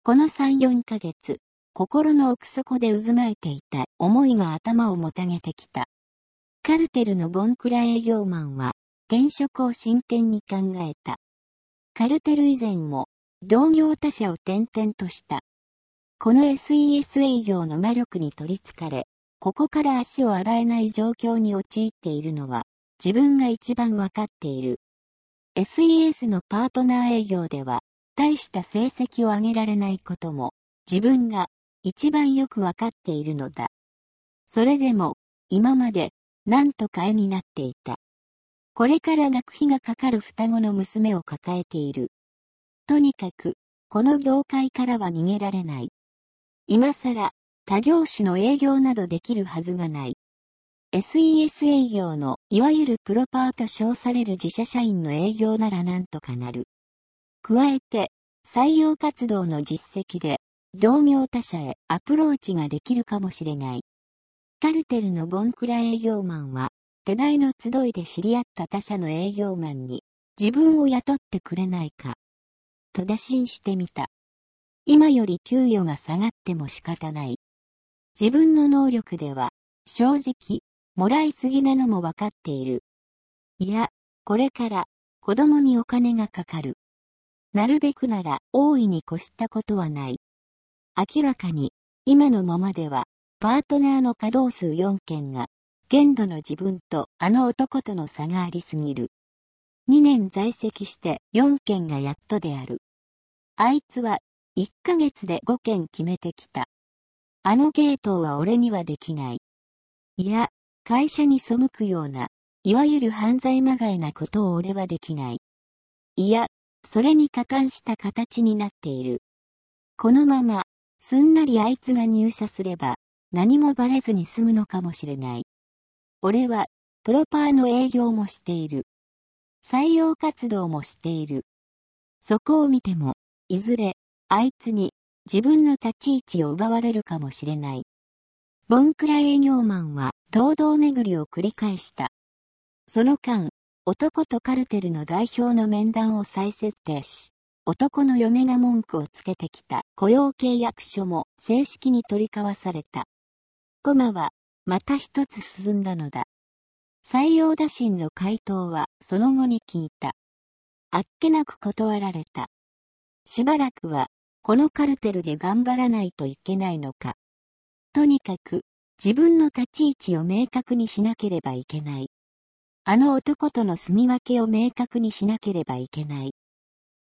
この3、4ヶ月、心の奥底で渦巻いていた思いが頭をもたげてきた。カルテルのボンクラ営業マンは、転職を真剣に考えた。カルテル以前も、同業他社を転々とした。この SES 営業の魔力に取り憑かれ、ここから足を洗えない状況に陥っているのは、自分が一番わかっている。SES のパートナー営業では、大した成績を上げられないことも、自分が一番よくわかっているのだ。それでも、今まで、なんとか絵になっていた。これから学費がかかる双子の娘を抱えている。とにかく、この業界からは逃げられない。今更、他業種の営業などできるはずがない。SES 営業のいわゆるプロパーと称される自社社員の営業ならなんとかなる。加えて、採用活動の実績で、同業他社へアプローチができるかもしれない。カルテルのボンクラ営業マンは、手代の集いで知り合った他社の営業マンに、自分を雇ってくれないか、と打診してみた。今より給与が下がっても仕方ない。自分の能力では、正直、もらいすぎなのもわかっている。いや、これから、子供にお金がかかる。なるべくなら、大いに越したことはない。明らかに、今のままでは、パートナーの稼働数4件が、限度の自分とあの男との差がありすぎる。2年在籍して4件がやっとである。あいつは、1ヶ月で5件決めてきた。あのゲートは俺にはできない。いや、会社に背くような、いわゆる犯罪まがいなことを俺はできない。いや、それに加担した形になっている。このまま、すんなりあいつが入社すれば、何もバレずに済むのかもしれない。俺は、プロパーの営業もしている。採用活動もしている。そこを見ても、いずれ、あいつに、自分の立ち位置を奪われるかもしれない。ボンクラ営業マンは、堂々巡りを繰り返した。その間、男とカルテルの代表の面談を再設定し、男の嫁が文句をつけてきた雇用契約書も正式に取り交わされた。コマは、また一つ進んだのだ。採用打診の回答はその後に聞いた。あっけなく断られた。しばらくは、このカルテルで頑張らないといけないのか。とにかく、自分の立ち位置を明確にしなければいけない。あの男との住み分けを明確にしなければいけない。